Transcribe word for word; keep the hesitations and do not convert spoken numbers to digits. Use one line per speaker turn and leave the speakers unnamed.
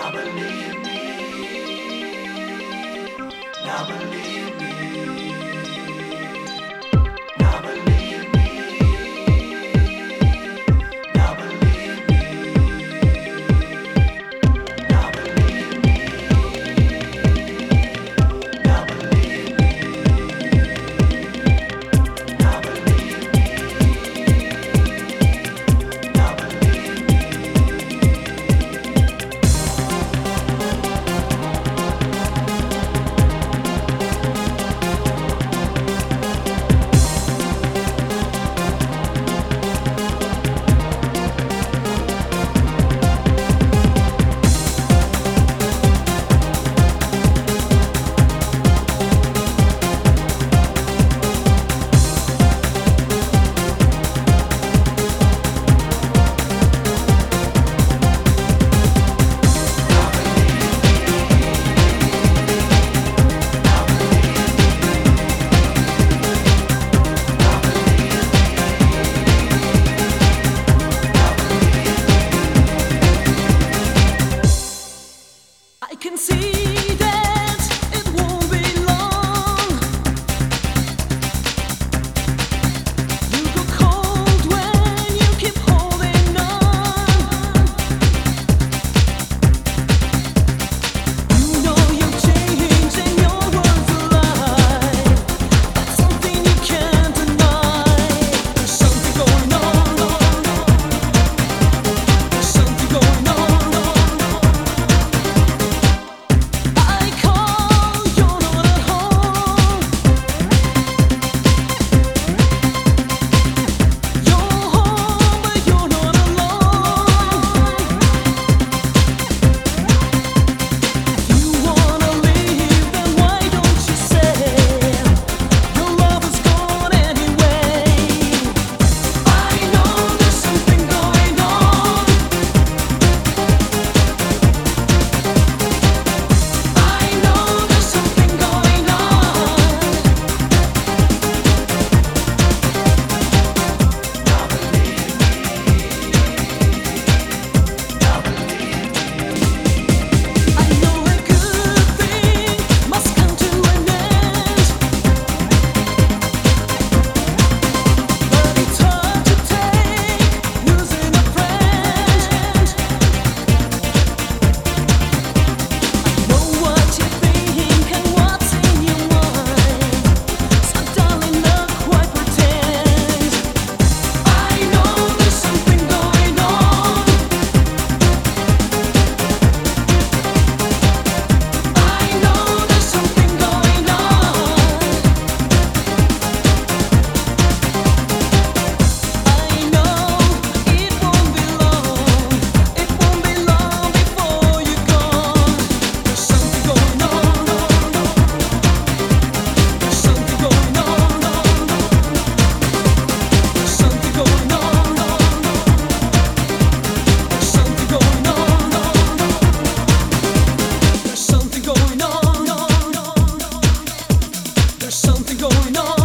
believe me. Now believe me. Now believe me. Now believe me. Now believe me. Now believe me. Now believe me. Now believe me.
I can see that it won't be long. You go cold when you keep holding on. You know you've changed and your world's a lie. That's something you can't deny. There's something going on. There's something going on. I call, you're not at home. You're home, but you're not alone. If you wanna leave, then why don't you say your love is gone anyway? I know there's something going on. I know there's something going on.
Now believe me. Now believe me.
I know a good thing must come to an end, but it's hard to take losing a friend. I know what you think and what's in your mind, so darling, not quite pretend. I know there's something going on. I know there's something going on. I know it won't be long. It won't be long before you're gone. There's something going on. There's something going on. There's something going on. There's something going on. There's something going on. There's something going on.